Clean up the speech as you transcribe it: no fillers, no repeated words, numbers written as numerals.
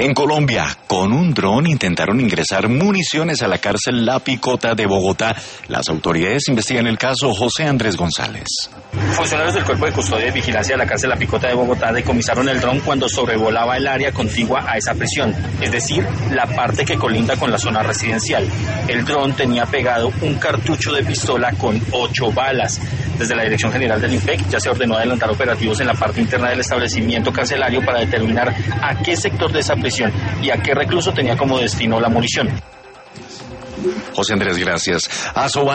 En Colombia, con un dron intentaron ingresar municiones a la cárcel La Picota de Bogotá. Las autoridades investigan el caso. José Andrés González. Funcionarios del Cuerpo de Custodia y Vigilancia de la cárcel La Picota de Bogotá decomisaron el dron cuando sobrevolaba el área contigua a esa prisión, es decir, la parte que colinda con la zona residencial. El dron tenía pegado un cartucho de pistola con 8 balas. Desde la Dirección General del INPEC ya se ordenó adelantar operativos en la parte interna del establecimiento carcelario para determinar a qué sector de esa prisión y a qué recluso tenía como destino la munición. José Andrés, gracias.